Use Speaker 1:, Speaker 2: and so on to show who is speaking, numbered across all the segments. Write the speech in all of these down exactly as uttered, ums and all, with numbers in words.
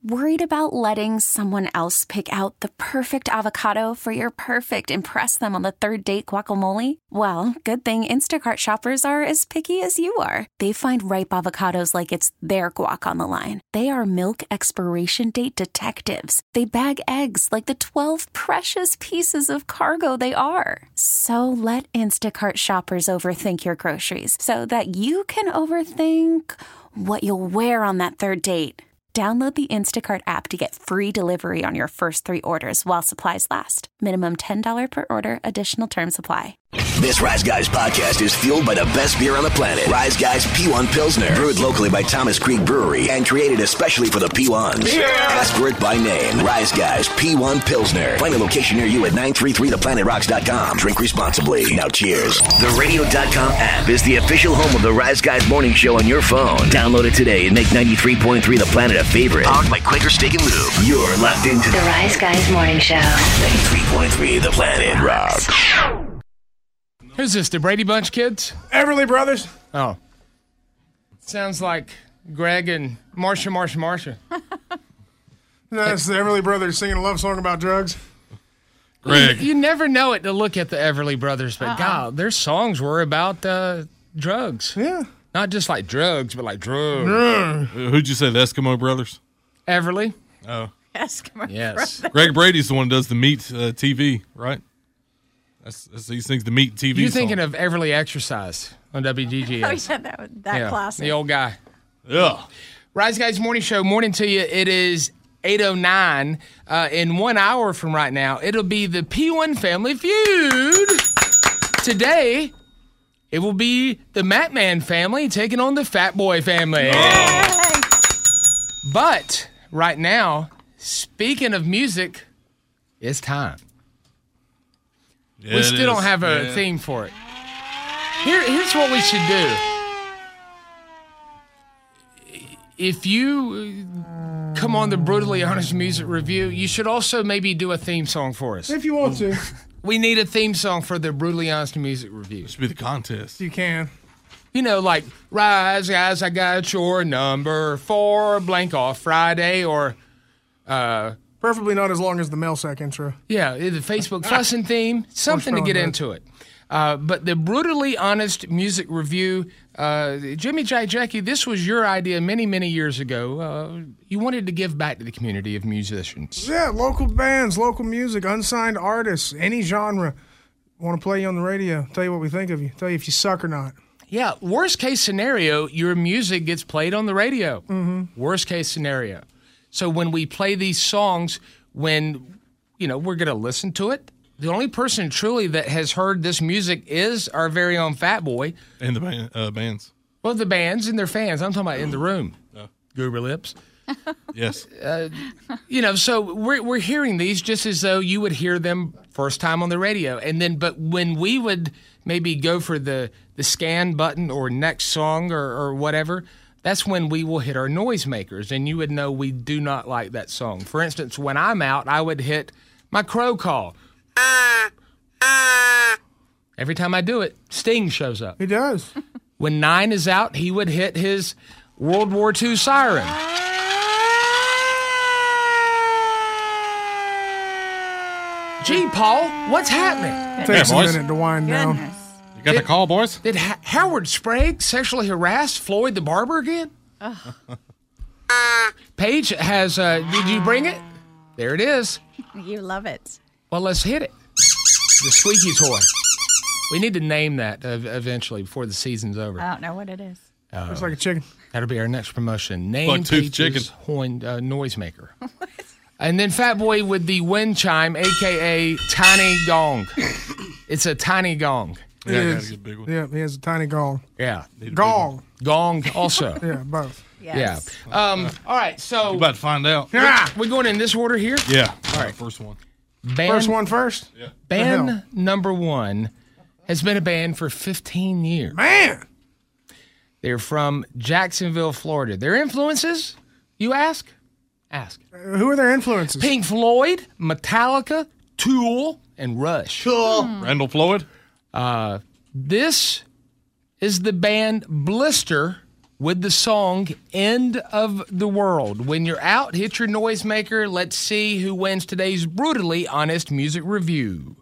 Speaker 1: Worried about letting someone else pick out the perfect avocado for your perfect impress them on the third date guacamole? Well, good thing Instacart shoppers are as picky as you are. They find ripe avocados like it's their guac on the line. They are milk expiration date detectives. They bag eggs like the twelve precious pieces of cargo they are. So let Instacart shoppers overthink your groceries so that you can overthink what you'll wear on that third date. Download the Instacart app to get free delivery on your first three orders while supplies last. Minimum ten dollars per order. Additional terms apply.
Speaker 2: This Rise Guys podcast is fueled by the best beer on the planet. Rise Guys P one Pilsner. Brewed locally by Thomas Creek Brewery and created especially for the P ones. Yeah. Ask for it by name. Rise Guys P one Pilsner. Find a location near you at nine three three the planet rocks dot com. Drink responsibly. Now cheers. The radio dot com app is the official home of the Rise Guys morning show on your phone. Download it today and make ninety-three point three The Planet a favorite. Powered by Quaker Steak and Lube. You're locked into
Speaker 3: the Rise Guys morning show.
Speaker 2: ninety-three point three The Planet Rocks.
Speaker 4: Who's this, the Brady Bunch kids?
Speaker 5: Everly Brothers.
Speaker 4: Oh. Sounds like Greg and Marsha, Marsha, Marsha.
Speaker 5: No, it's the Everly Brothers singing a love song about drugs.
Speaker 4: Greg. You, you never know it to look at the Everly Brothers, but uh-uh. God, their songs were about uh, drugs.
Speaker 5: Yeah.
Speaker 4: Not just like drugs, but like drugs.
Speaker 6: Uh, who'd you say, the Eskimo Brothers?
Speaker 4: Everly.
Speaker 6: Oh.
Speaker 7: Eskimo
Speaker 4: Yes.
Speaker 7: Brothers.
Speaker 6: Greg Brady's the one who does the Meat uh, T V, right? That's, that's, he sings the Meat T V
Speaker 4: You're
Speaker 6: song.
Speaker 4: thinking of Everly Exercise on W G G S.
Speaker 7: Oh, yeah, that, that
Speaker 4: yeah,
Speaker 7: classic.
Speaker 4: The old guy.
Speaker 6: Yeah.
Speaker 4: Rise Guys Morning Show, morning to you. It is eight oh nine. Uh, in one hour from right now, it'll be the P one Family Feud. Today, it will be the Matman family taking on the Fat Boy family.
Speaker 7: Yay!
Speaker 4: But right now, speaking of music, it's time.
Speaker 6: Yeah,
Speaker 4: we still
Speaker 6: is.
Speaker 4: don't have a
Speaker 6: yeah.
Speaker 4: theme for it. Here, here's what we should do. If you come on the Brutally Honest Music Review, you should also maybe do a theme song for us.
Speaker 5: If you want to.
Speaker 4: We need a theme song for the Brutally Honest Music Review.
Speaker 6: It should be the contest.
Speaker 5: You can.
Speaker 4: You know, like, Rise Guys, I got your number for blank off Friday, or... uh
Speaker 5: Preferably not as long as the mail sack intro.
Speaker 4: Yeah, the Facebook fussing theme, something to get into it. Uh, but the Brutally Honest Music Review, uh, Jimmy J. Jackie, this was your idea many, many years ago. Uh, you wanted to give back to the community of musicians.
Speaker 5: Yeah, local bands, local music, unsigned artists, any genre. Want to play you on the radio, tell you what we think of you, tell you if you suck or not.
Speaker 4: Yeah, worst case scenario, your music gets played on the radio.
Speaker 5: Mm-hmm.
Speaker 4: Worst case scenario. So when we play these songs, when, you know, we're going to listen to it, the only person truly that has heard this music is our very own Fat Boy.
Speaker 6: And the band, uh, bands.
Speaker 4: Well, the bands and their fans. I'm talking about in the room.
Speaker 6: Oh.
Speaker 4: Goober Lips.
Speaker 6: Yes.
Speaker 4: Uh, you know, so we're we're hearing these just as though you would hear them first time on the radio. And then, but when we would maybe go for the, the scan button or next song or, or whatever, that's when we will hit our noisemakers, and you would know we do not like that song. For instance, when I'm out, I would hit my crow call. Every time I do it, Sting shows up.
Speaker 5: He does.
Speaker 4: When Nine is out, he would hit his World War Two siren. Gee, Paul, what's happening?
Speaker 5: It takes
Speaker 6: Yeah,
Speaker 5: a
Speaker 6: boys.
Speaker 5: minute to wind down.
Speaker 7: Goodness.
Speaker 6: You got the call, boys?
Speaker 4: Did ha- Howard Sprague sexually harass Floyd the Barber again? Paige has, uh, did you bring it? There it is.
Speaker 7: You love it.
Speaker 4: Well, let's hit it. The squeaky toy. We need to name that uh, eventually before the season's over.
Speaker 7: I don't know what it is.
Speaker 4: Uh,
Speaker 5: Looks like a chicken.
Speaker 4: That'll be our next promotion. Name
Speaker 6: Buck-toothed
Speaker 4: Page's horn, uh, noisemaker. And then Fat Boy with the wind chime, a k a. Tiny Gong. It's a tiny gong.
Speaker 5: It
Speaker 6: Yeah, I
Speaker 5: is.
Speaker 6: gotta get a big one.
Speaker 5: Yeah, he has a tiny gong.
Speaker 4: Yeah.
Speaker 5: Gong.
Speaker 4: Gong also.
Speaker 5: Yeah, both.
Speaker 7: Yes.
Speaker 4: Yeah. Um, all right, so
Speaker 6: You about to find out.
Speaker 5: Yeah.
Speaker 4: we're going in this order here.
Speaker 6: Yeah.
Speaker 4: All right.
Speaker 6: First one.
Speaker 4: Band,
Speaker 5: First one first.
Speaker 6: Yeah.
Speaker 4: Band
Speaker 5: The hell?
Speaker 4: number one has been a band for fifteen years.
Speaker 5: Man.
Speaker 4: They're from Jacksonville, Florida. Their influences, you ask? Ask.
Speaker 5: Uh, who are their influences?
Speaker 4: Pink Floyd, Metallica, Tool, and Rush.
Speaker 6: Randall Floyd.
Speaker 4: Uh, this is the band Blister with the song End of the World. When you're out, hit your noisemaker. Let's see who wins today's Brutally Honest Music Review.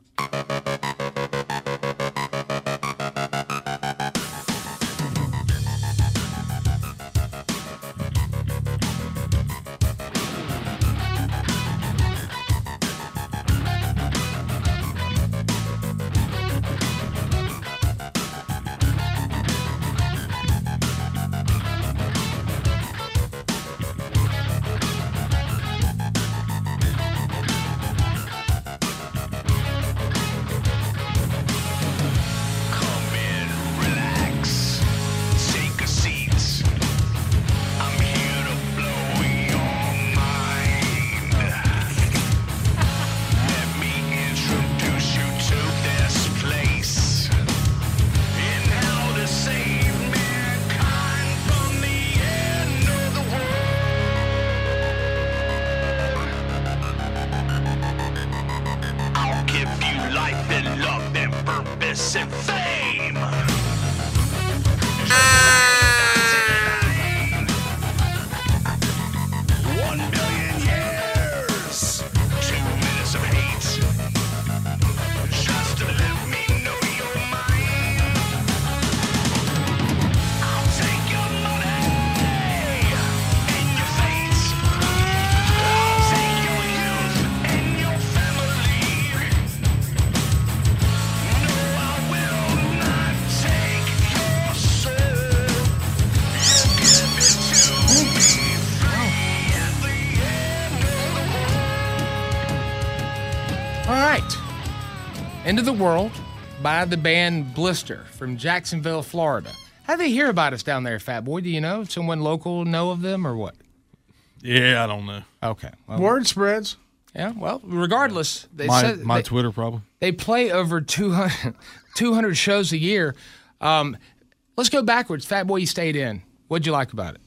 Speaker 4: End of the World by the band Blister from Jacksonville, Florida. How do they hear about us down there, Fat Boy? Do you know? Someone local know of them or what?
Speaker 6: Yeah, I don't know.
Speaker 4: Okay. Well,
Speaker 5: Word spreads.
Speaker 4: Yeah, well, regardless. They
Speaker 6: My,
Speaker 4: said
Speaker 6: my
Speaker 4: they,
Speaker 6: Twitter problem.
Speaker 4: They play over two hundred, two hundred shows a year. Um, let's go backwards. Fat Boy, you stayed in. What'd you like about it?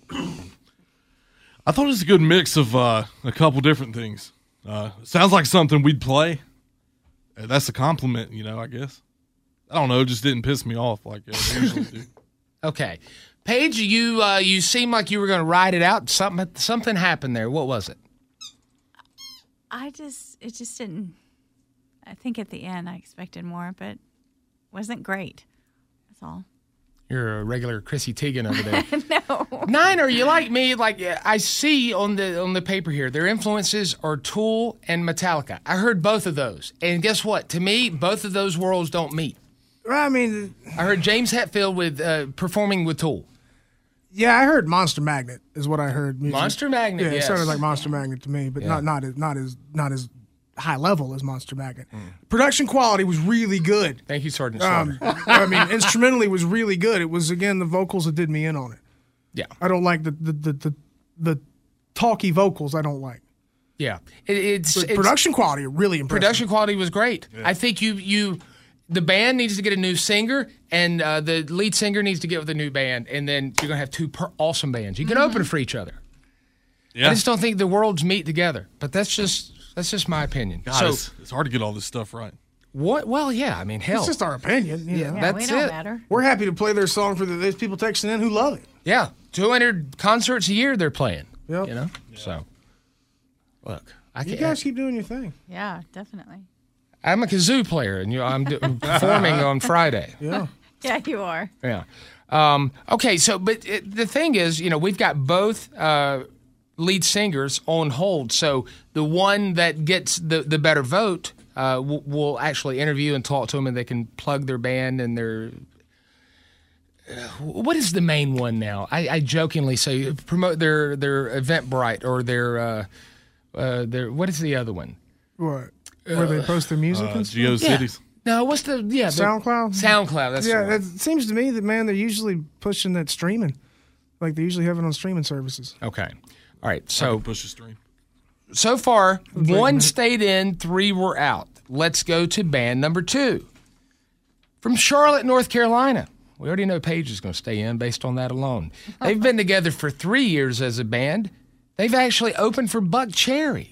Speaker 6: I thought it was a good mix of uh, a couple different things. Uh, sounds like something we'd play. That's a compliment, you know, I guess. I don't know, it just didn't piss me off like it usually do.
Speaker 4: Okay. Paige, you uh, you seem like you were going to ride it out. Something something happened there. What was it?
Speaker 7: I just, it just didn't, I think at the end I expected more, but it wasn't great. That's all.
Speaker 4: You're a regular Chrissy Teigen over there.
Speaker 7: No.
Speaker 4: Nine, are you like me? Like I see on the on the paper here, their influences are Tool and Metallica. I heard both of those, and guess what? To me, both of those worlds don't meet.
Speaker 5: I mean,
Speaker 4: I heard James Hetfield with uh, performing with Tool.
Speaker 5: yeah, I heard Monster Magnet is what I heard. Music.
Speaker 4: Monster Magnet,
Speaker 5: Yeah,
Speaker 4: yes.
Speaker 5: it sounded like Monster Magnet to me, but
Speaker 4: Yeah.
Speaker 5: not not as not as not as high level as Monster Magnet. Production quality was really good.
Speaker 4: Thank you, Sergeant Slaughter.
Speaker 5: Um, I mean, instrumentally was really good. It was again the vocals that did me in on it.
Speaker 4: Yeah,
Speaker 5: I don't like the the the the, the talky vocals. I don't like.
Speaker 4: yeah. It, it's,
Speaker 5: But
Speaker 4: it's
Speaker 5: production quality really impressive.
Speaker 4: production quality was great. I think you you the band needs to get a new singer, and uh, the lead singer needs to get with a new band, and then you're gonna have two per- awesome bands. You can open for each other.
Speaker 6: Yeah.
Speaker 4: I just don't think the worlds meet together. But that's just that's just my opinion.
Speaker 6: God,
Speaker 4: so
Speaker 6: it's, it's hard to get all this stuff right.
Speaker 4: what? Well, yeah. I mean, hell,
Speaker 5: It's just our opinion. You know?
Speaker 7: Yeah,
Speaker 4: That's
Speaker 7: we don't
Speaker 4: it.
Speaker 7: matter.
Speaker 5: We're happy to play their song for the, those people texting in who love it.
Speaker 4: yeah, two hundred concerts a year they're playing.
Speaker 5: Yep.
Speaker 4: You know, so look, I
Speaker 5: You
Speaker 4: can't.
Speaker 5: guys keep doing your thing.
Speaker 7: Yeah, definitely.
Speaker 4: I'm a kazoo player, and you know, I'm do- performing on Friday.
Speaker 5: Yeah.
Speaker 7: Yeah, you are.
Speaker 4: Yeah. Um, okay, so, but it, the thing is, you know, we've got both uh, lead singers on hold. So the one that gets the, the better vote uh, will, will actually interview and talk to them, and they can plug their band and their. Uh, what is the main one now? I, I jokingly say promote their their Eventbrite or their uh, uh, their what is the other one?
Speaker 5: What? Where they post their music
Speaker 6: Uh,
Speaker 5: and stuff?
Speaker 6: GeoCities.
Speaker 4: No, what's the yeah the-
Speaker 5: SoundCloud?
Speaker 4: SoundCloud. That's
Speaker 5: Yeah,
Speaker 4: the one.
Speaker 5: it seems to me that, man, they're usually pushing that streaming. Like they usually have it on streaming services.
Speaker 4: Okay. All right.
Speaker 6: So
Speaker 4: So
Speaker 6: push the stream.
Speaker 4: so far, one stayed in, three were out. Let's go to band number two. From Charlotte, North Carolina. We already know Paige is going to stay in based on that alone. They've been together for three years as a band. They've actually opened for Buck Cherry.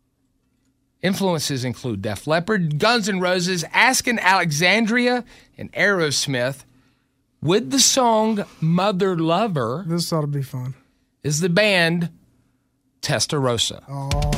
Speaker 4: Influences include Def Leppard, Guns N' Roses, Askin Alexandria, and Aerosmith. with the song Mother Lover
Speaker 5: This ought to be fun.
Speaker 4: is the band Testarossa.
Speaker 5: Oh.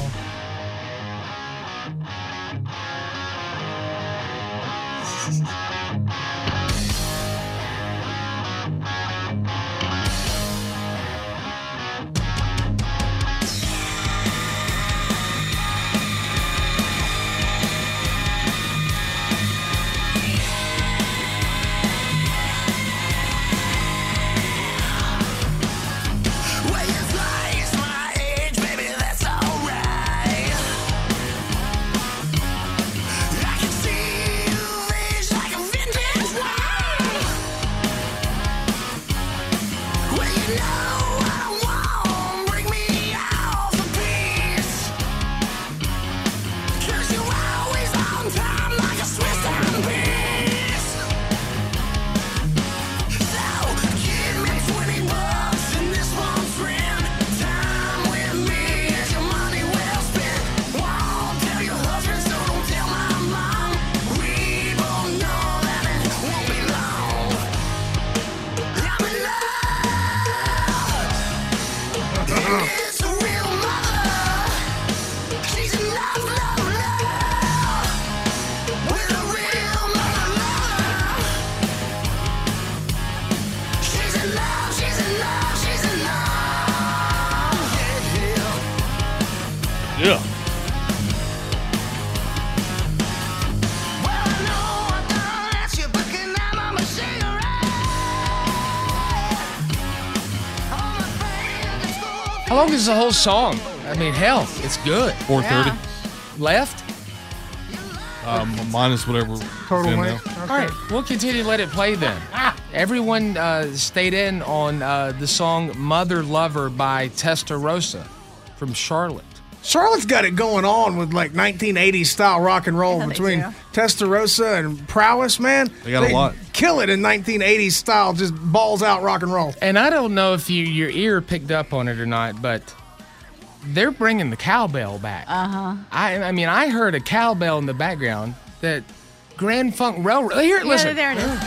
Speaker 6: Yeah.
Speaker 4: How long is the whole song? I mean, hell, it's good.
Speaker 6: four thirty.
Speaker 7: Yeah.
Speaker 4: Left?
Speaker 6: Um, minus whatever.
Speaker 5: Total
Speaker 6: in
Speaker 5: length.
Speaker 6: now.
Speaker 4: All right, we'll continue to let it play then. Everyone uh, stayed in on uh, the song Mother Lover by Testarossa from Charlotte.
Speaker 5: Charlotte's got it going on with like nineteen eighties style rock and roll
Speaker 7: Yeah, they
Speaker 5: between
Speaker 7: do.
Speaker 5: Testarossa and Prowess, man.
Speaker 6: They got a lot.
Speaker 5: Kill it in nineteen eighties style, just balls out rock and roll.
Speaker 4: And I don't know if you your ear picked up on it or not, but they're bringing the cowbell back. Uh-huh. I I mean, I heard a cowbell in the background that Grand Funk Railroad. Here,
Speaker 7: Yeah,
Speaker 4: listen.
Speaker 7: there it is.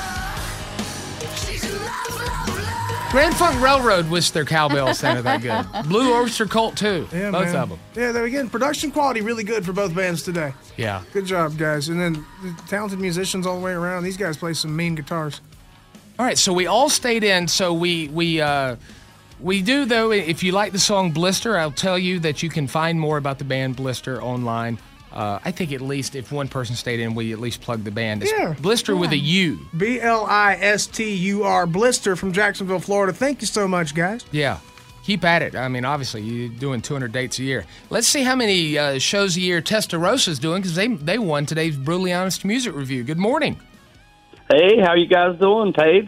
Speaker 4: Grand Funk Railroad wish their cowbell sounded that good. Blue Oyster Cult too.
Speaker 5: Yeah,
Speaker 4: Both
Speaker 5: man.
Speaker 4: of them.
Speaker 5: Yeah, there again, production quality really good for both bands today.
Speaker 4: Yeah.
Speaker 5: Good job, guys. And then the talented musicians all the way around. These guys play some mean guitars.
Speaker 4: All right, so we all stayed in. So we we uh, we do though. If you like the song Blister, I'll tell you that you can find more about the band Blister online. Uh, I think at least if one person stayed in, we at least plug the band. It's
Speaker 5: Yeah.
Speaker 4: Blister with a U.
Speaker 5: B L I S T U R, Blister from Jacksonville, Florida. Thank you so much, guys.
Speaker 4: Yeah. Keep at it. I mean, obviously, you're doing two hundred dates a year. Let's see how many uh, shows a year Testarosa's doing, because they they won today's Brutally Honest Music Review. Good morning.
Speaker 3: Hey, how you guys doing, Paige?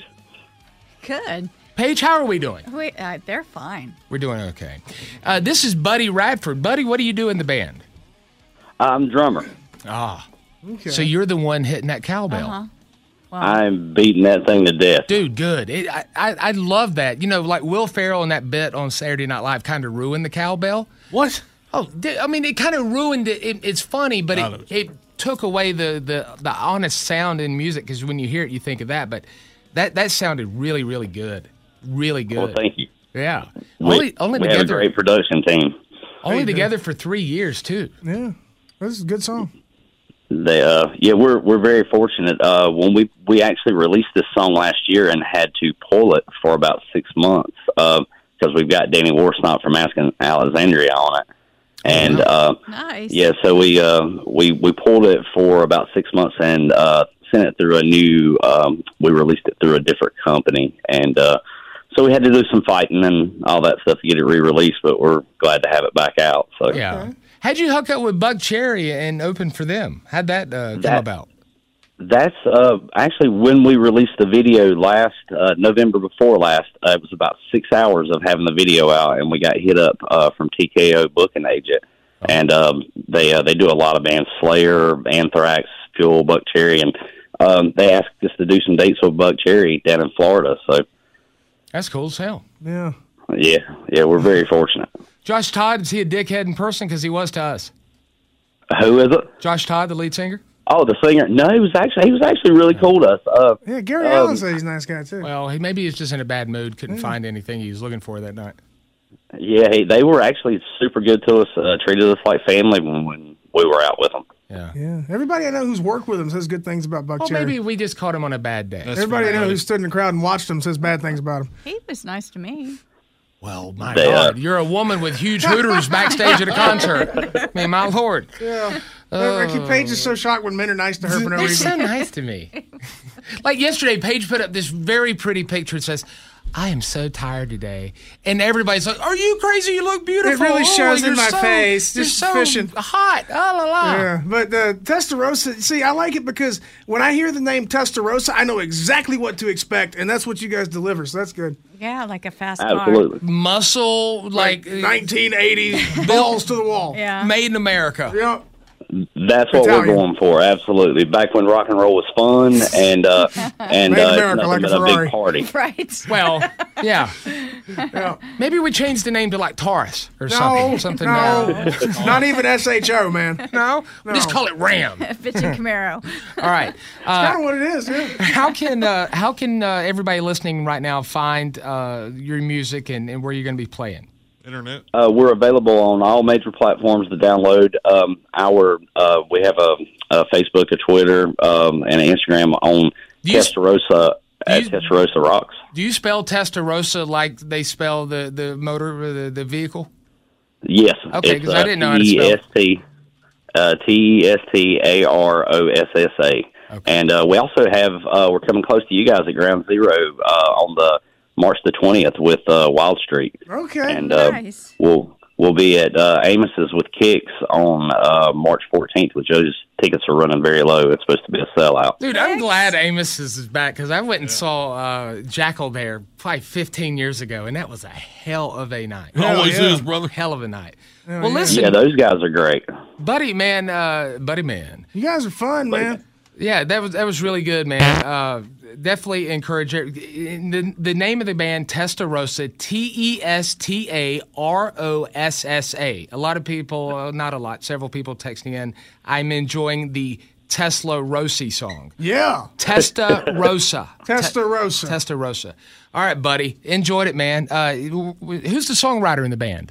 Speaker 7: Good.
Speaker 4: Paige, how are we doing?
Speaker 7: Wait, uh, they're fine.
Speaker 4: We're doing okay. Uh, this is Buddy Radford. Buddy, what do you do in the band?
Speaker 3: I'm drummer.
Speaker 4: Ah.
Speaker 5: Okay.
Speaker 4: So you're the one hitting that cowbell.
Speaker 7: Uh-huh.
Speaker 3: I'm beating that thing to death.
Speaker 4: Dude, good. It, I, I I love that. You know, like Will Ferrell in that bit on Saturday Night Live kind of ruined the cowbell.
Speaker 6: What?
Speaker 4: Oh, di- I mean, it kind of ruined it. it. It's funny, but
Speaker 6: Got
Speaker 4: it,
Speaker 6: it.
Speaker 4: it took away the, the, the honest sound in music, because when you hear it, you think of that. But that, that sounded really, really good. Really good.
Speaker 3: Well, thank you.
Speaker 4: Yeah.
Speaker 3: We,
Speaker 4: only only
Speaker 3: we have a
Speaker 4: together,
Speaker 3: great production team.
Speaker 4: only
Speaker 5: Hey,
Speaker 4: together for three years, too.
Speaker 5: Yeah, this is a good song.
Speaker 3: They, uh, yeah, we're we're very fortunate. Uh, when we we actually released this song last year and had to pull it for about six months because we've got Danny Warsnop from Asking Alexandria on it, and uh,
Speaker 7: Nice.
Speaker 3: yeah, so we uh, we we pulled it for about six months and uh, sent it through a new. Um, we released it through a different company, and uh, so we had to do some fighting and all that stuff to get it re-released. But we're glad to have it back out. So
Speaker 4: Yeah. How'd you hook up with Bug Cherry and open for them? How'd that uh, come
Speaker 3: That-
Speaker 4: about?
Speaker 3: That's uh, actually when we released the video last uh, November before last. Uh, it was about six hours of having the video out, and we got hit up uh, from T K O booking agent, and um, they uh, they do a lot of bands: Slayer, Anthrax, Fuel, Buck Cherry, and um, they asked us to do some dates with Buck Cherry down in Florida. So
Speaker 4: That's cool as hell.
Speaker 5: Yeah.
Speaker 3: yeah, yeah, we're very fortunate.
Speaker 4: Josh Todd, is he a dickhead in person? Because he was to us.
Speaker 3: Who is it?
Speaker 4: Josh Todd, the lead singer?
Speaker 3: Oh, the singer? No, he was actually he was actually really cool to us. Uh,
Speaker 5: Yeah, Gary
Speaker 3: um,
Speaker 5: Allen said he's a nice guy too.
Speaker 4: Well, he maybe he's just in a bad mood. Couldn't find anything he was looking for that night.
Speaker 3: Yeah, he, they were actually super good to us. Uh, treated us like family when, when we were out with them.
Speaker 4: Yeah.
Speaker 5: Yeah, everybody I know who's worked with him says good things about Buck
Speaker 4: Well,
Speaker 5: Cherry.
Speaker 4: maybe we just caught him on a bad day.
Speaker 6: That's
Speaker 5: Everybody I
Speaker 6: fair.
Speaker 5: know who stood in the crowd and watched him says bad things about him.
Speaker 7: He was nice to me.
Speaker 4: Well, my
Speaker 3: They, uh,
Speaker 4: God, you're a woman with huge hooters backstage at a concert. I mean, my Lord.
Speaker 5: Yeah. Ricky Page is so shocked when men are nice to her for no
Speaker 4: They're
Speaker 5: reason.
Speaker 4: so nice to me. Like yesterday, Paige put up this very pretty picture. It says, I am so tired today. And everybody's like, are you crazy? You look beautiful.
Speaker 5: It really
Speaker 4: Oh,
Speaker 5: shows in
Speaker 4: you're
Speaker 5: my
Speaker 4: so-
Speaker 5: face.
Speaker 4: You're
Speaker 5: Just
Speaker 4: so
Speaker 5: fishing.
Speaker 4: hot. Ah, la, la.
Speaker 5: Yeah, but the Testarossa, see, I like it because when I hear the name Testarossa, I know exactly what to expect, and that's what you guys deliver, so that's good.
Speaker 7: Yeah, like a fast car.
Speaker 3: Absolutely.
Speaker 4: Muscle, like,
Speaker 5: nineteen eighties, balls to the wall.
Speaker 7: Yeah.
Speaker 4: made in America.
Speaker 5: Yeah.
Speaker 3: That's what
Speaker 5: Italian.
Speaker 3: we're going for. Absolutely. Back when rock and roll was fun and uh, and
Speaker 5: Made in
Speaker 3: uh,
Speaker 5: America,
Speaker 3: nothing
Speaker 5: like a
Speaker 3: but a
Speaker 5: Ferrari.
Speaker 3: big party.
Speaker 7: Right.
Speaker 4: Well, yeah.
Speaker 5: Yeah.
Speaker 4: Maybe we change the name to like Taurus or
Speaker 5: No,
Speaker 4: something. Something.
Speaker 5: no,
Speaker 4: uh,
Speaker 5: not even S H O, man.
Speaker 4: no? We Just
Speaker 5: No.
Speaker 4: call it Ram.
Speaker 7: Fitching Camaro.
Speaker 4: All right. Uh,
Speaker 5: Kind of what it is, yeah.
Speaker 4: how can uh, how can uh, everybody listening right now find uh, your music and, and where you're going to be playing?
Speaker 6: Internet.
Speaker 3: Uh, we're available on all major platforms to download. Um, our uh, we have a, a Facebook, a Twitter, um, and an Instagram on
Speaker 4: Do you-
Speaker 3: Testarossa at
Speaker 4: you-
Speaker 3: Testarossa Rocks.
Speaker 4: Do you spell Testarossa like they spell the, the motor or the, the vehicle?
Speaker 3: Yes.
Speaker 4: Okay,
Speaker 3: it's,
Speaker 4: 'cause I didn't know how to spell it.
Speaker 3: T E S T uh, T E S T A R O S S A. And uh, we also have uh, we're coming close to you guys at Ground Zero uh, on the March the twentieth with uh, Wild Street.
Speaker 5: Okay.
Speaker 3: And uh,
Speaker 7: Nice.
Speaker 3: we'll we'll be at uh, Amos's with Kicks on uh, March fourteenth, which those tickets are running very low. It's supposed to be a sellout.
Speaker 4: Dude, I'm glad Amos is back because I went and saw uh, Jackal there probably fifteen years ago, and that was a hell of a night.
Speaker 6: Always
Speaker 5: yeah.
Speaker 6: is, brother.
Speaker 4: Hell of a night. well, listen,
Speaker 3: Yeah, those guys are great.
Speaker 4: buddy man, uh, buddy man.
Speaker 5: You guys are fun, man.
Speaker 4: Yeah, that was that was really good, man. Uh, definitely encourage it. The, the name of the band, Testarossa, T E S T A R O S S A. A lot of people, uh, not a lot, several people texting in, I'm enjoying the Tesla Rossi song.
Speaker 5: Yeah.
Speaker 4: Testarossa.
Speaker 5: Testarossa.
Speaker 4: Testarossa. All right, buddy. Enjoyed it, man. Uh, who's the songwriter in the band?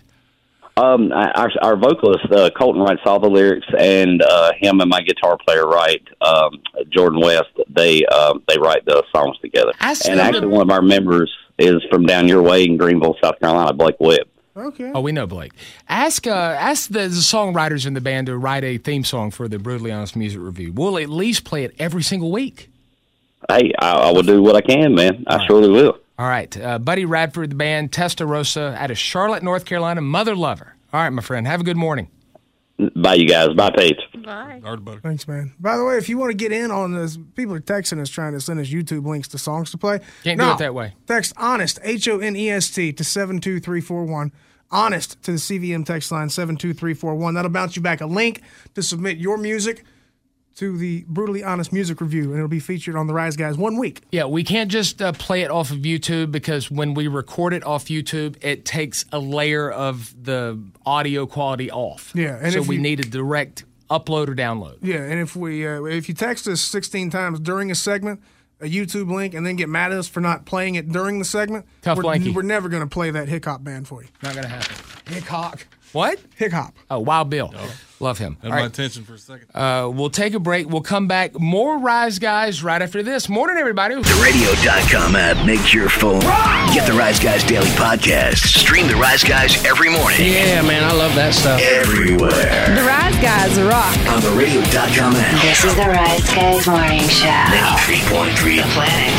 Speaker 3: Um, our our vocalist uh, Colton writes all the lyrics, and uh, him and my guitar player write um, Jordan West. They uh, they write the songs together.
Speaker 4: Ask
Speaker 3: And
Speaker 4: them
Speaker 3: actually,
Speaker 4: to-
Speaker 3: one of our members is from down your way in Greenville, South Carolina, Blake Webb.
Speaker 5: Okay.
Speaker 4: Oh, we know Blake. Ask uh, ask the, the songwriters in the band to write a theme song for the Brutally Honest Music Review. We'll at least play it every single week.
Speaker 3: Hey, I, I will do what I can, man. I surely will.
Speaker 4: All right. Uh, Buddy Radford, the band, Testarossa, out of Charlotte, North Carolina, Mother Lover. All right, my friend. Have a good morning.
Speaker 3: Bye, you guys. Bye, Paige.
Speaker 7: Bye.
Speaker 6: All right, buddy.
Speaker 5: Thanks, man. By the way, if you want to get in on this, people are texting us trying to send us YouTube links to songs to play.
Speaker 4: Can't
Speaker 5: no,
Speaker 4: do it that way.
Speaker 5: Text HONEST, H O N E S T, to seven two three four one. HONEST to the C V M text line seven two three four one. That'll bounce you back a link to submit your music to the Brutally Honest Music Review, and it'll be featured on the Rise Guys one week.
Speaker 4: Yeah, we can't just uh, play it off of YouTube because when we record it off YouTube, it takes a layer of the audio quality off.
Speaker 5: Yeah, and
Speaker 4: so
Speaker 5: if
Speaker 4: we
Speaker 5: you-
Speaker 4: need a direct upload or download.
Speaker 5: Yeah, and if we uh, if you text us sixteen times during a segment, a YouTube link, and then get mad at us for not playing it during the segment,
Speaker 4: Tough
Speaker 5: we're,
Speaker 4: blankie.
Speaker 5: we're never going to play that Hick Hop band for you.
Speaker 4: Not going to happen. Hickok. What?
Speaker 5: Hick Hop.
Speaker 4: Oh, Wild Bill. Love him.
Speaker 6: Had
Speaker 4: All
Speaker 6: my
Speaker 4: right.
Speaker 6: attention for a second.
Speaker 4: Uh, we'll take a break. We'll come back. More Rise Guys right after this. Morning, everybody.
Speaker 2: The radio dot com app makes your phone. Get the Rise Guys Daily Podcast. Stream the Rise Guys every morning.
Speaker 8: Yeah, man, I love that stuff.
Speaker 2: Everywhere.
Speaker 9: The Rise Guys rock.
Speaker 2: On the radio dot com app.
Speaker 10: This is the Rise Guys Morning Show.
Speaker 2: ninety-three point three The Planet.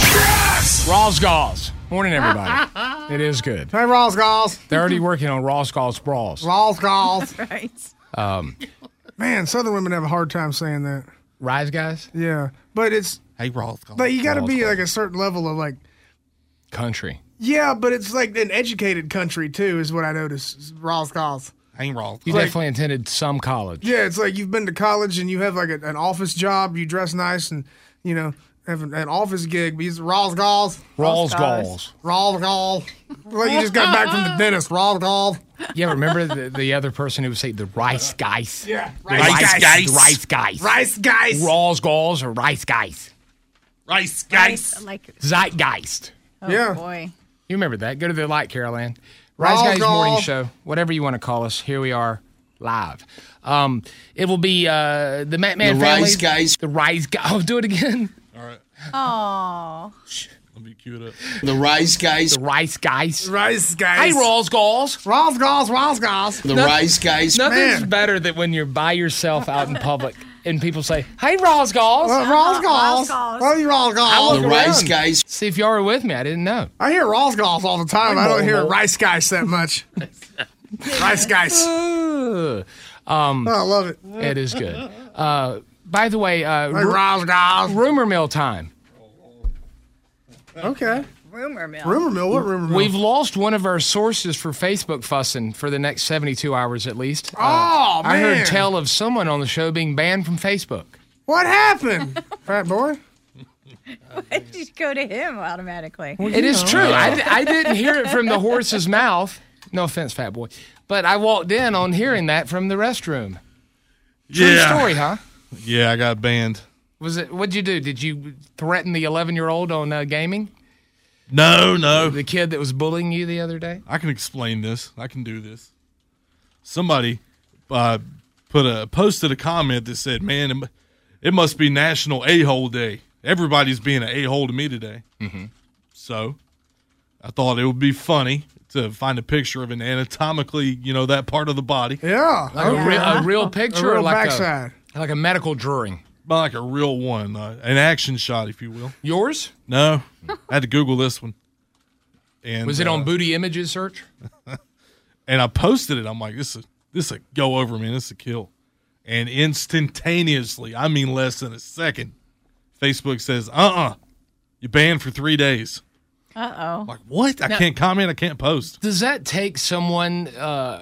Speaker 4: Rawls Galls. Morning, everybody. It is good.
Speaker 5: Hey, Rawls Galls.
Speaker 4: They're already working on Rawls Galls Brawls.
Speaker 5: Rawls Galls.
Speaker 7: Right.
Speaker 5: Man, Southern women have a hard time saying that.
Speaker 4: Rise Guys?
Speaker 5: Yeah, but it's
Speaker 6: Hey, Ross.
Speaker 5: but you got to
Speaker 6: Ross,
Speaker 5: be
Speaker 6: Ross.
Speaker 5: like a certain level of like
Speaker 4: Country.
Speaker 5: yeah, but it's like an educated country too, is what I notice. Rawls Galls.
Speaker 6: Hey, Ross.
Speaker 4: You definitely attended some college.
Speaker 5: Yeah, it's like you've been to college and you have like a, an office job. You dress nice and you know have an, an office gig. But he's Rawls Galls.
Speaker 4: Rawls
Speaker 7: Galls.
Speaker 4: Galls.
Speaker 5: Rawls Gall. Like you just got back from the dentist. Rawls Gall.
Speaker 4: Yeah, remember the, the other person who would say the rice guys?
Speaker 5: Yeah,
Speaker 4: The
Speaker 5: rice
Speaker 4: rice
Speaker 5: guys.
Speaker 4: guys. The rice guys.
Speaker 5: Rice guys.
Speaker 4: Rawls, galls, or rice guys.
Speaker 6: Rice
Speaker 7: Rice, like,
Speaker 4: Zeitgeist.
Speaker 7: oh
Speaker 5: Yeah.
Speaker 7: boy.
Speaker 4: You remember that. Go to the light, Carol Ann. Rise
Speaker 5: Rawls,
Speaker 4: Guys Morning
Speaker 5: galls.
Speaker 4: Show, whatever you want to call us. Here we are live. Um, it will be uh, the Matt Man
Speaker 8: The
Speaker 4: family.
Speaker 8: Rise Guys.
Speaker 4: The Rise Guys. Oh, do it again.
Speaker 6: All right.
Speaker 7: Oh.
Speaker 6: Let me cue it up.
Speaker 8: The Rise Guys.
Speaker 4: The Rice Guys.
Speaker 5: Rice guys.
Speaker 4: Hey, Rawls, galls.
Speaker 5: Rawls, galls, Rawls, galls.
Speaker 8: The Rise Guys.
Speaker 4: Nothing's
Speaker 5: Man.
Speaker 4: better than when you're by yourself out in public and people say, "Hey, Rawls, galls."
Speaker 5: Uh, Rawls, galls.
Speaker 7: galls.
Speaker 5: Oh, you Rawls,
Speaker 4: I
Speaker 5: galls.
Speaker 4: look
Speaker 8: The Rise
Speaker 4: around.
Speaker 8: Guys.
Speaker 4: See if y'all are with me. I didn't know.
Speaker 5: I hear Rawls, galls all the time. I don't hear
Speaker 4: Normal.
Speaker 5: rice guys that much. Rice guys.
Speaker 4: Ugh.
Speaker 5: Oh, I love it.
Speaker 4: It is good. Uh, by the way, uh,
Speaker 5: Hey,
Speaker 4: ru-
Speaker 5: Rawls, galls.
Speaker 4: rumor mill time.
Speaker 5: Okay.
Speaker 7: Rumor mill.
Speaker 5: Rumor mill. What rumor mill?
Speaker 4: We've lost one of our sources for Facebook fussing for the next seventy-two hours at least. Uh,
Speaker 5: Oh,
Speaker 4: I heard
Speaker 5: man.
Speaker 4: tell of someone on the show being banned from Facebook.
Speaker 5: What happened, fat boy?
Speaker 7: Why did you go to him automatically?
Speaker 4: It is true. I, I didn't hear it from the horse's mouth. No offense, fat boy. But I walked in on hearing that from the restroom. True
Speaker 6: Yeah.
Speaker 4: story, huh?
Speaker 6: Yeah, I got banned.
Speaker 4: Was it? What'd you do? Did you threaten the eleven-year-old on uh, gaming?
Speaker 6: No, no.
Speaker 4: The kid that was bullying you the other day?
Speaker 6: I can explain this. I can do this. Somebody uh, put a posted a comment that said, "Man, it, mu- it must be National A-hole Day. Everybody's being an a-hole to me today." Mm-hmm. So I thought it would be funny to find a picture of an anatomically, you know, that part of the body,
Speaker 5: Yeah.
Speaker 4: Like a, real, a real
Speaker 5: A
Speaker 4: picture,
Speaker 5: real
Speaker 4: or like
Speaker 5: backside.
Speaker 4: a like a medical drawing?
Speaker 6: but like a real one, uh, an action shot, if you will.
Speaker 4: Yours?
Speaker 6: No, I had to Google this one. And
Speaker 4: Was it
Speaker 6: uh,
Speaker 4: on Booty Images search?
Speaker 6: And I posted it. I'm like, this is this is a go over, man. This is a kill. And instantaneously, I mean less than a second, Facebook says, uh-uh, you're banned for three days.
Speaker 7: Uh-oh.
Speaker 6: I'm like, what? I
Speaker 4: Now-
Speaker 6: can't comment. I can't post.
Speaker 4: Does that take someone, uh,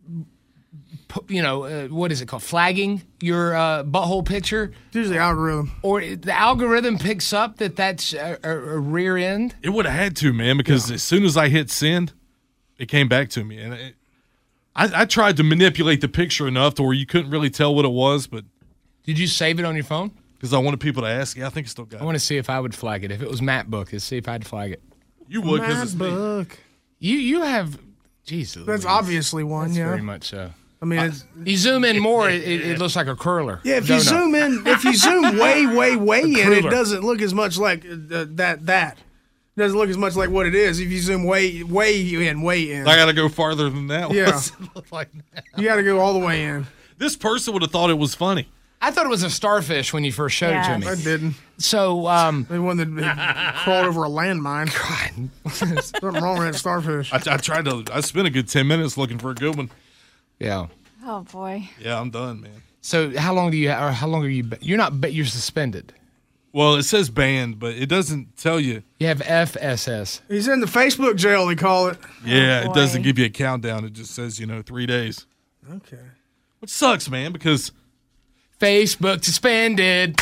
Speaker 4: pu- you know, uh, what is it called, flagging your uh, butthole picture?
Speaker 5: It's usually algorithm.
Speaker 4: Or the algorithm picks up that that's a, a, a rear end?
Speaker 6: It would have had to, man, because as soon as I hit send, it came back to me. And it, I, I tried to manipulate the picture enough to where you couldn't really tell what it was, but
Speaker 4: Did you save it on your phone?
Speaker 6: because I wanted people to ask, yeah, I think I still got
Speaker 4: I
Speaker 6: it.
Speaker 4: want to see if I would flag it. If it was Matt Book, let's see if I'd flag it.
Speaker 6: You would because it's me.
Speaker 5: Book.
Speaker 4: You you have, Jesus.
Speaker 5: That's obviously one,
Speaker 4: That's
Speaker 5: yeah.
Speaker 4: very much so.
Speaker 5: I mean, it's,
Speaker 4: You zoom in more, it, it, it looks like a curler.
Speaker 5: yeah. If you
Speaker 4: Donut.
Speaker 5: zoom in, if you zoom way, way, way in, it
Speaker 4: cruller.
Speaker 5: doesn't look as much like uh, that. That it doesn't look as much like what it is. If you zoom way, way in, way in,
Speaker 6: I got to go farther than that.
Speaker 5: Yeah.
Speaker 6: What's it look like now?
Speaker 5: you got to go all the way in.
Speaker 6: This person would have thought it was funny.
Speaker 4: I thought it was a starfish when you first showed it to
Speaker 7: Yes.
Speaker 4: me.
Speaker 5: I didn't.
Speaker 4: So, um,
Speaker 5: The one that had crawled over a landmine. Something wrong with that starfish.
Speaker 6: I, I tried to. I spent a good ten minutes looking for a good one.
Speaker 4: yeah.
Speaker 7: Oh, boy.
Speaker 6: Yeah, I'm done, man.
Speaker 4: So, how long do you? Or how long are you? You're not. But you're suspended.
Speaker 6: Well, it says banned, but it doesn't tell you.
Speaker 4: You have F S S.
Speaker 5: He's in the Facebook jail. They call it.
Speaker 6: Yeah,
Speaker 7: boy.
Speaker 6: it doesn't give you a countdown. It just says, you know, three days.
Speaker 5: Okay.
Speaker 6: Which sucks, man, because
Speaker 4: Facebook suspended.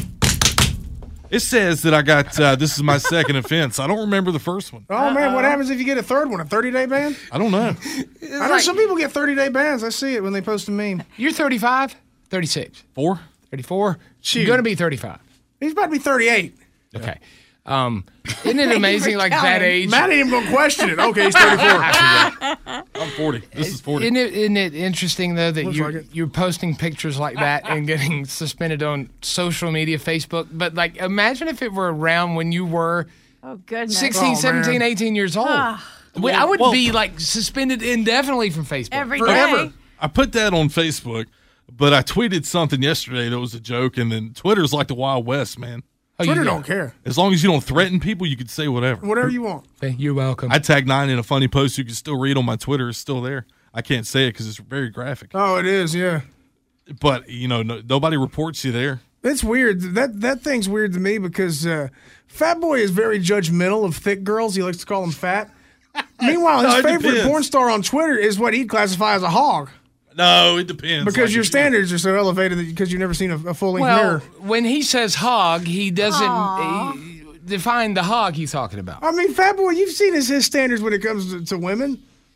Speaker 6: it says that I got, uh, this is my second offense. I don't remember the first one.
Speaker 5: Oh man, what happens if you get a third one? A thirty day ban?
Speaker 6: I don't know.
Speaker 5: I know some people get thirty day bans. I see it when they post a meme.
Speaker 4: You're thirty-five, thirty-six,
Speaker 6: Four?
Speaker 4: thirty-four.
Speaker 5: Shoot.
Speaker 4: You're going to be thirty-five.
Speaker 5: He's about to be thirty eight.
Speaker 4: Okay. Um, isn't it amazing, like that
Speaker 7: counting.
Speaker 4: age?
Speaker 5: Matt ain't even gonna question it. Okay, he's thirty four.
Speaker 6: I'm forty. This is forty.
Speaker 4: Isn't it, isn't it interesting though that
Speaker 5: Looks
Speaker 4: you're
Speaker 5: like it.
Speaker 4: you're posting pictures like that and getting suspended on social media, Facebook? But like, imagine if it were around when you were
Speaker 7: Oh, goodness.
Speaker 4: sixteen,
Speaker 5: Oh,
Speaker 4: seventeen,
Speaker 5: man.
Speaker 4: eighteen years old. Wait, I would
Speaker 6: well-
Speaker 4: be like suspended indefinitely from Facebook.
Speaker 7: Every
Speaker 5: Forever.
Speaker 7: day.
Speaker 6: I put that on Facebook, but I tweeted something yesterday that was a joke, and then Twitter's like the Wild West, man.
Speaker 4: Oh, you
Speaker 5: Twitter
Speaker 4: do?
Speaker 5: don't care.
Speaker 6: As long as you don't threaten people, you can say whatever.
Speaker 5: Whatever you want.
Speaker 4: Okay, you're welcome.
Speaker 6: I tagged nine in a funny post you can still read on my Twitter. It's still there. I can't say it because it's very graphic.
Speaker 5: Oh, it is. Yeah.
Speaker 6: But, you know, no, nobody reports you there.
Speaker 5: It's weird. That that thing's weird to me because uh, Fat Boy is very judgmental of thick girls. He likes to call them fat. Meanwhile, his
Speaker 6: No, it
Speaker 5: favorite
Speaker 6: depends.
Speaker 5: porn star on Twitter is what he'd classify as a hog
Speaker 6: No, it depends.
Speaker 5: because
Speaker 6: Like,
Speaker 5: your
Speaker 6: if you-
Speaker 5: standards are so elevated that because you've never seen a, a full length
Speaker 4: well,
Speaker 5: mirror.
Speaker 4: when he says hog, he doesn't he, define the hog he's talking about.
Speaker 5: I mean, Fat Boy, you've seen his, his standards when it comes to, to women.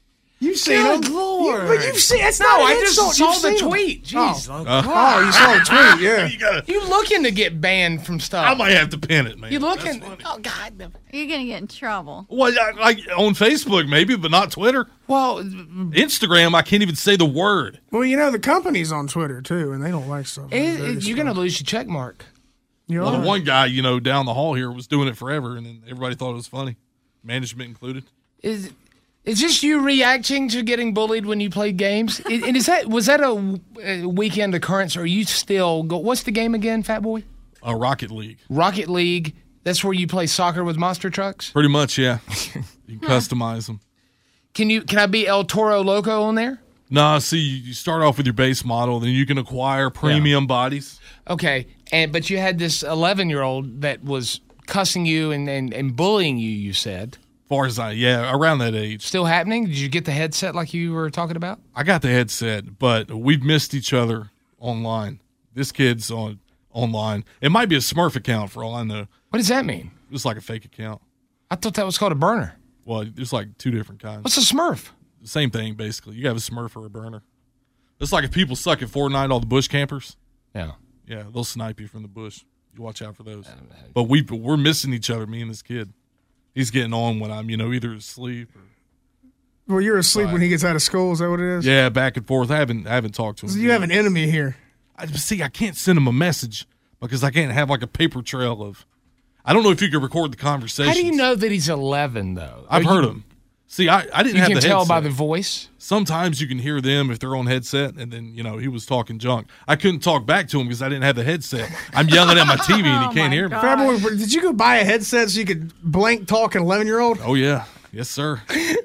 Speaker 5: You've seen
Speaker 4: Good
Speaker 5: him.
Speaker 4: Lord.
Speaker 5: You, but you've seen it's
Speaker 4: No,
Speaker 5: not an
Speaker 4: I just
Speaker 5: insult.
Speaker 4: saw
Speaker 5: You've
Speaker 4: the
Speaker 5: seen him.
Speaker 4: tweet. Jeez.
Speaker 5: Oh.
Speaker 4: Oh,
Speaker 5: Oh, you saw the tweet, yeah.
Speaker 6: You gotta,
Speaker 4: You looking to get banned from stuff.
Speaker 6: I might have to pin it, man.
Speaker 4: You looking?
Speaker 6: That's funny.
Speaker 4: Oh God.
Speaker 7: You're gonna get in trouble.
Speaker 6: Well, I, like on Facebook maybe, but not Twitter.
Speaker 4: Well,
Speaker 6: Instagram, I can't even say the word.
Speaker 5: Well, you know, the company's on Twitter, too, and they don't like stuff. like
Speaker 4: it,
Speaker 5: that.
Speaker 4: it, you're gonna lose your check mark.
Speaker 5: You
Speaker 6: Well,
Speaker 5: are.
Speaker 6: the one guy, you know, down the hall here was doing it forever, and then everybody thought it was funny, management included.
Speaker 4: Is is this you reacting to getting bullied when you played games? and and is that was that a, a weekend occurrence, or are you still go? What's the game again, Fat Boy?
Speaker 6: Uh, Rocket League.
Speaker 4: Rocket League. That's where you play soccer with monster trucks.
Speaker 6: Pretty much, yeah. You can customize them.
Speaker 4: Can you? Can I be El Toro Loco on there?
Speaker 6: Nah, see, you you start off with your base model, then you can acquire premium bodies.
Speaker 4: Okay, and but you had this eleven year old that was cussing you and, and, and bullying you. You said
Speaker 6: Far as I, yeah, around that age.
Speaker 4: still happening. Did you get the headset like you were talking about?
Speaker 6: I got the headset, but we've missed each other online. This kid's on online. It might be a Smurf account for all I know.
Speaker 4: What does that mean?
Speaker 6: It's like a fake account.
Speaker 4: I thought that was called a burner.
Speaker 6: Well, there's like two different kinds.
Speaker 4: What's a Smurf?
Speaker 6: Same thing, basically. You have a Smurf or a burner. It's like if people suck at Fortnite, all the bush campers.
Speaker 4: Yeah.
Speaker 6: Yeah, they'll snipe you from the bush. You watch out for those. But we we're missing each other, me and this kid. He's getting on when I'm, you know, either asleep or
Speaker 5: Well, you're asleep when he gets out of school. Is that what it is?
Speaker 6: yeah, back and forth. I haven't I haven't talked to him.
Speaker 5: So you have an enemy here.
Speaker 6: I, see, I can't send him a message because I can't have like a paper trail of. I don't know if you could record the conversation.
Speaker 4: How do you know that he's eleven though?
Speaker 6: I've
Speaker 4: Are
Speaker 6: heard
Speaker 4: you,
Speaker 6: him. See, I, I didn't
Speaker 4: You
Speaker 6: have
Speaker 4: can
Speaker 6: the
Speaker 4: tell by
Speaker 6: headset.
Speaker 4: the voice.
Speaker 6: Sometimes you can hear them if they're on headset, and then, you know, he was talking junk. I couldn't talk back to him because I didn't have the headset. I'm yelling at my T V, and
Speaker 7: Oh,
Speaker 6: he can't
Speaker 7: my
Speaker 6: hear me.
Speaker 7: God.
Speaker 5: Fat Boy, did you go buy a headset so you could blank talk an eleven year old?
Speaker 6: Oh, yeah. Yes, sir.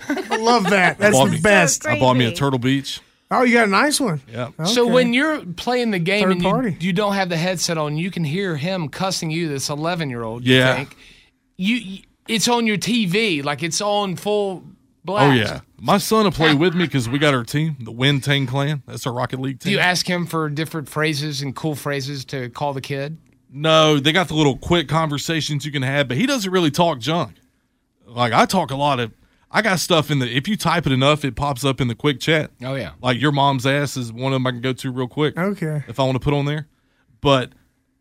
Speaker 5: I love that. That's
Speaker 6: bought
Speaker 5: the
Speaker 6: me-
Speaker 5: best.
Speaker 7: So
Speaker 6: I bought me a
Speaker 7: Crazy.
Speaker 6: Turtle Beach.
Speaker 5: Oh, you got a nice one.
Speaker 6: Yeah.
Speaker 4: So
Speaker 5: Okay.
Speaker 4: when you're playing the game
Speaker 5: Third
Speaker 4: and you,
Speaker 5: party.
Speaker 4: you don't have the headset on, you can hear him cussing you, this eleven year old.
Speaker 6: Yeah.
Speaker 4: You think. You, you, it's on your T V, like it's on full blast.
Speaker 6: Oh, yeah. My son will play with me because we got our team, the Win Tang Clan. That's our Rocket League
Speaker 4: Do
Speaker 6: team.
Speaker 4: you ask him for different phrases and cool phrases to call the kid?
Speaker 6: No, they got the little quick conversations you can have, but he doesn't really talk junk. Like, I talk a lot of, I got stuff in the, if you type it enough, it pops up in the quick chat.
Speaker 4: Oh, yeah.
Speaker 6: Like, your mom's ass is one of them I can go to real quick.
Speaker 5: Okay.
Speaker 6: If I want to put on there. But,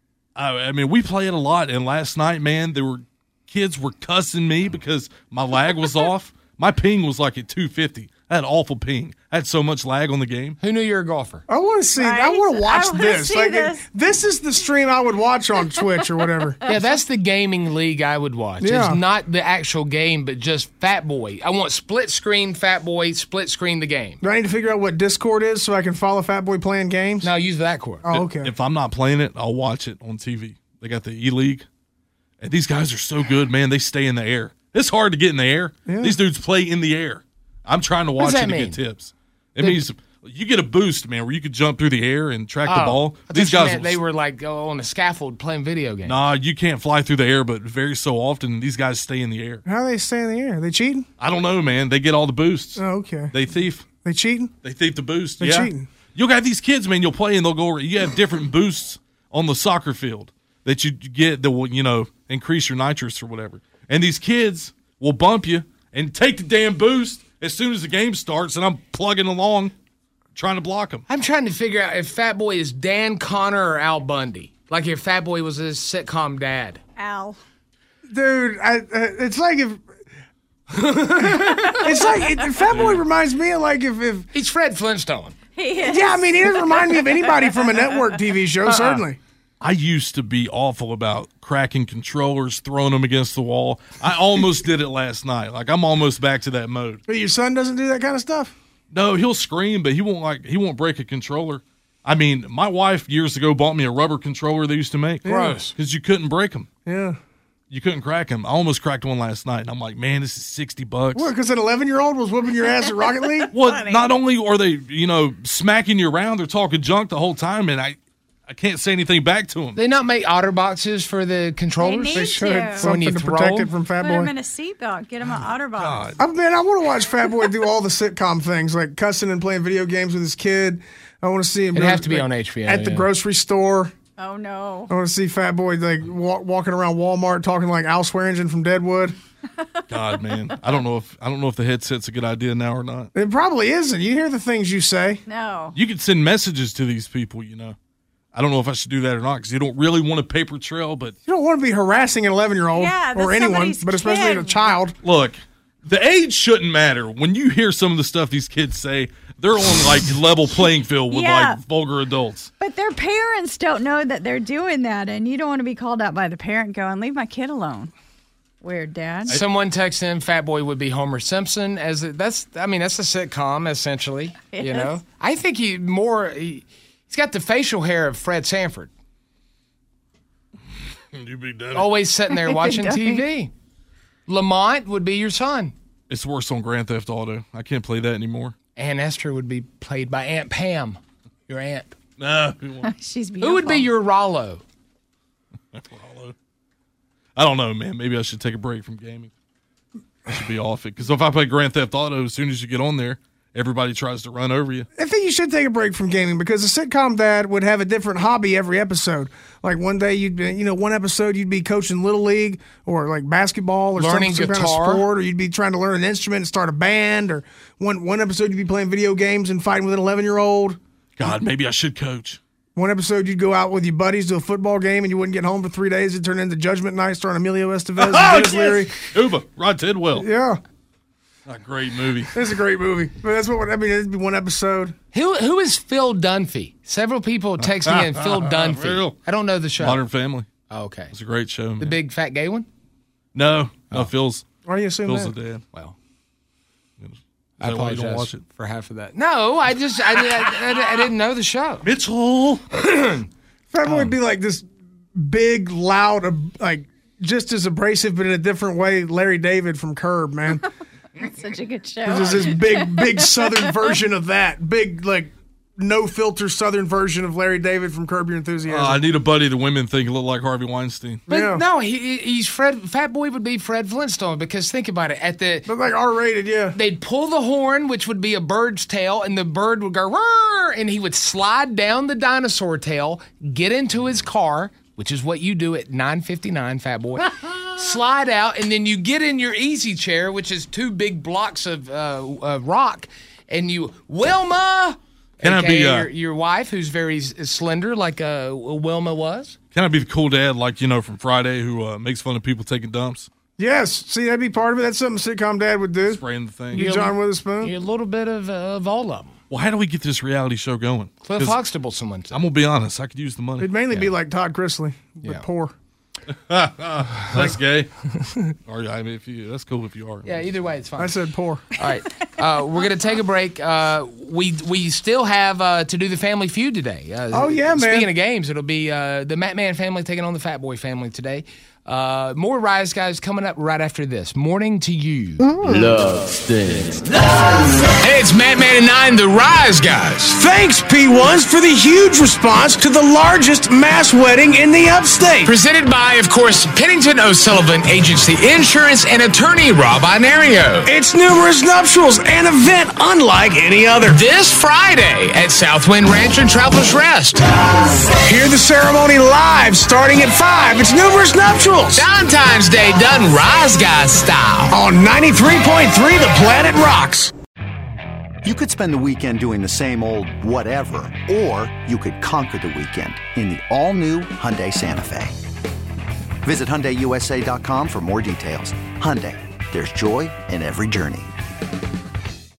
Speaker 6: I, I mean, we play it a lot, and last night, man, there were, kids were cussing me because my lag was off. My ping was like at two fifty. I had awful ping. I had so much lag on the game.
Speaker 4: Who knew you're a golfer?
Speaker 5: I want to see. I
Speaker 7: Right?
Speaker 5: want to watch
Speaker 7: I wanna
Speaker 5: this.
Speaker 7: see
Speaker 5: Like
Speaker 7: this.
Speaker 5: this is the stream I would watch on Twitch or whatever.
Speaker 4: Yeah, that's the gaming league I would watch.
Speaker 5: Yeah.
Speaker 4: It's not the actual game, but just Fat Boy. I want split screen Fat Boy, split screen the game.
Speaker 5: Do I need to figure out what Discord is so I can follow Fat Boy playing games?
Speaker 4: Now use that cord.
Speaker 5: Oh, okay.
Speaker 6: If I'm not playing it, I'll watch it on T V. They got the E League, and these guys are so good, man. They stay in the air. It's hard to get in the air.
Speaker 5: Yeah.
Speaker 6: These dudes play in the air. I'm trying to watch
Speaker 4: does
Speaker 6: it
Speaker 4: that
Speaker 6: to
Speaker 4: mean?
Speaker 6: get tips. It means you get a boost, man, where you could jump through the air and track the
Speaker 4: Oh,
Speaker 6: ball.
Speaker 4: I thought
Speaker 6: These
Speaker 4: you
Speaker 6: guys,
Speaker 4: meant they were like oh, on a scaffold playing video games.
Speaker 6: nah, you can't fly through the air, but very so often these guys stay in the air.
Speaker 5: How do they stay in the air? They cheating?
Speaker 6: I don't know, man. They get all the boosts.
Speaker 5: Oh, okay.
Speaker 6: They thief.
Speaker 5: They cheating?
Speaker 6: They thief the boost.
Speaker 5: They're
Speaker 6: yeah.
Speaker 5: cheating.
Speaker 6: You'll have these kids, man. You'll play and they'll go over. You have different boosts on the soccer field that you get that will, you know, increase your nitrous or whatever. And these kids will bump you and take the damn boost as soon as the game starts. And I'm plugging along, trying to block them.
Speaker 4: I'm trying to figure out if Fat Boy is Dan Connor or Al Bundy. Like if Fat Boy was his sitcom dad.
Speaker 7: Al.
Speaker 5: Dude, I, uh, it's like if. it's like it, Fat Boy reminds me of like if, if
Speaker 4: He's Fred Flintstone.
Speaker 7: He is.
Speaker 5: yeah, I mean he doesn't remind me of anybody from a network T V show, certainly.
Speaker 6: I used to be awful about cracking controllers, throwing them against the wall. I almost did it last night. Like I'm almost back to that mode.
Speaker 5: But your son doesn't do that kind of stuff?
Speaker 6: No, he'll scream, but he won't like he won't break a controller. I mean, my wife years ago bought me a rubber controller they used to make.
Speaker 4: Gross.
Speaker 6: Because you couldn't break them.
Speaker 5: Yeah.
Speaker 6: You couldn't crack them. I almost cracked one last night, and I'm like, man, this is sixty bucks.
Speaker 5: What, because an eleven year old was whooping your ass at Rocket League?
Speaker 6: Well, not only are they, you know, smacking you around, they're talking junk the whole time, and I, I can't say anything back to them.
Speaker 4: They not make otter boxes for the controllers?
Speaker 7: need
Speaker 5: They should.
Speaker 7: to.
Speaker 4: For when you
Speaker 5: Something to
Speaker 4: throw
Speaker 5: protect
Speaker 4: them?
Speaker 5: it from Fat
Speaker 7: Put him
Speaker 5: Boy.
Speaker 7: in a seatbelt. Get him an otter box.
Speaker 5: I mean, I want to watch Fat Boy do all the sitcom things, like cussing and playing video games with his kid. I want to see him.
Speaker 4: It'd
Speaker 5: go,
Speaker 4: have to be
Speaker 5: like,
Speaker 4: on H B O,
Speaker 5: At the
Speaker 4: yeah.
Speaker 5: grocery store.
Speaker 7: Oh no.
Speaker 5: I want to see Fat Boy like walk, walking around Walmart talking like Al Swearingen from Deadwood.
Speaker 6: God, man, I don't know if I don't know if the headset's a good idea now or not.
Speaker 5: It probably isn't. You hear the things you say.
Speaker 7: No.
Speaker 6: You could send messages to these people, you know. I don't know if I should do that or not because you don't really want a paper trail, but
Speaker 5: You don't want to be harassing an eleven-year-old
Speaker 7: Yeah, that's
Speaker 5: or anyone,
Speaker 7: somebody's
Speaker 5: but especially
Speaker 7: kid.
Speaker 5: a child.
Speaker 6: look, the age shouldn't matter. When you hear some of the stuff these kids say, they're on like level playing field with
Speaker 7: Yeah.
Speaker 6: like vulgar adults.
Speaker 7: But their parents don't know that they're doing that, and you don't want to be called out by the parent going, leave my kid alone. Weird, Dad.
Speaker 4: Someone texted in, Fat Boy would be Homer Simpson. As a, that's, I mean, that's a sitcom essentially. You
Speaker 7: Yes.
Speaker 4: know, I think he more. He, he's got the facial hair of Fred Sanford.
Speaker 6: You be done.
Speaker 4: Always sitting there watching
Speaker 7: Dummy.
Speaker 4: T V. Lamont would be your son.
Speaker 6: It's worse on Grand Theft Auto. I can't play that anymore.
Speaker 4: Aunt Esther would be played by Aunt Pam, your aunt.
Speaker 6: Nah, who won't?
Speaker 7: She's beautiful.
Speaker 4: Who would be your Rollo?
Speaker 6: Rollo. I don't know, man. Maybe I should take a break from gaming. I should be off it because if I play Grand Theft Auto, as soon as you get on there, everybody tries to run over you.
Speaker 5: I think you should take a break from gaming because a sitcom dad would have a different hobby every episode. Like one day you'd be, you know, one episode you'd be coaching Little League or like basketball or
Speaker 4: Learning
Speaker 5: some, some kind of
Speaker 4: guitar.
Speaker 5: sport, or you'd be trying to learn an instrument and start a band, or one one episode you'd be playing video games and fighting with an eleven-year-old.
Speaker 6: God, maybe I should coach.
Speaker 5: One episode you'd go out with your buddies to a football game and you wouldn't get home for three days. It'd turn into Judgment Night starring Emilio Estevez and
Speaker 6: Oh,
Speaker 5: Dennis Leary.
Speaker 6: Uba, Rod Tidwell.
Speaker 5: Yeah,
Speaker 6: A great movie.
Speaker 5: it's a great movie. But that's what I mean. It'd be one episode.
Speaker 4: Who who is Phil Dunphy? Several people text me in Phil Dunphy.
Speaker 6: Real.
Speaker 4: I don't know the show.
Speaker 6: Modern Family.
Speaker 4: Oh, okay.
Speaker 6: It's a great show.
Speaker 4: The
Speaker 6: man.
Speaker 4: big fat gay one?
Speaker 6: No, no, Phil's
Speaker 5: Why do you assume
Speaker 6: Phil's
Speaker 5: that?
Speaker 6: the dad.
Speaker 4: Well,
Speaker 6: Is
Speaker 4: I
Speaker 6: that why you
Speaker 4: apologize
Speaker 6: don't watch it?
Speaker 4: for half of that. No, I just I, I, I, I didn't know the show.
Speaker 6: Mitchell.
Speaker 5: Fat Boy would be like this big, loud, ab- like just as abrasive, but in a different way. Larry David from Curb, man.
Speaker 7: That's such a good show.
Speaker 5: There's this big, big Southern version of that. Big, like no filter Southern version of Larry David from Curb Your Enthusiasm.
Speaker 6: Uh, I need a buddy the women think look like Harvey Weinstein.
Speaker 4: But
Speaker 5: Yeah.
Speaker 4: no, he, he's Fred. Fat Boy would be Fred Flintstone because think about it. At the
Speaker 5: But like R-rated, yeah.
Speaker 4: they'd pull the horn, which would be a bird's tail, and the bird would go "Rrr," and he would slide down the dinosaur tail, get into his car, which is what you do at nine fifty-nine, Fat Boy. Slide out, and then you get in your easy chair, which is two big blocks of uh, uh, rock, and you Wilma.
Speaker 6: Can I
Speaker 4: aka
Speaker 6: be, uh,
Speaker 4: your, your wife, who's very s- slender, like uh, Wilma was?
Speaker 6: Can I be the cool dad like, you know, from Friday who uh, makes fun of people taking dumps?
Speaker 5: Yes. See, that'd be part of it. That's something a sitcom dad would do.
Speaker 6: Spraying the thing.
Speaker 5: You John Witherspoon.
Speaker 4: You're a little bit of, uh, of all of them.
Speaker 6: Well, how do we get this reality show going?
Speaker 4: Cliff
Speaker 6: 'Cause
Speaker 4: Huxtable, someone said.
Speaker 6: I'm going to be honest. I could use the money.
Speaker 5: It'd mainly be like Todd Chrisley, but
Speaker 4: Yeah.
Speaker 5: poor.
Speaker 6: That's gay. Or, I mean, if you, that's cool if you are.
Speaker 4: Yeah, either way, it's fine.
Speaker 5: I said poor.
Speaker 4: All right, uh, we're gonna take a break. Uh, we we still have uh, to do the Family Feud today. Uh,
Speaker 5: Oh, yeah, man.
Speaker 4: Speaking of games, it'll be uh, the Matt Man family taking on the Fat Boy family today. Uh, more Rise Guys coming up right after this. Morning to you.
Speaker 9: Love stinks.
Speaker 4: Hey, it's Matt Man and Nine, the Rise Guys.
Speaker 5: Thanks, P ones, for the huge response to the largest mass wedding in the upstate.
Speaker 4: Presented by, of course, Pennington O'Sullivan Agency Insurance and attorney Rob Inario.
Speaker 5: It's numerous nuptials, an event unlike any other.
Speaker 4: This Friday at Southwind Ranch and Travelers Rest.
Speaker 5: Hear the ceremony live starting at five. It's numerous nuptials.
Speaker 4: Valentine's Day done Rise Guys style.
Speaker 5: On ninety-three point three, The Planet Rocks.
Speaker 11: You could spend the weekend doing the same old whatever, or you could conquer the weekend in the all-new Hyundai Santa Fe. Visit Hyundai U S A dot com for more details. Hyundai, there's joy in every journey.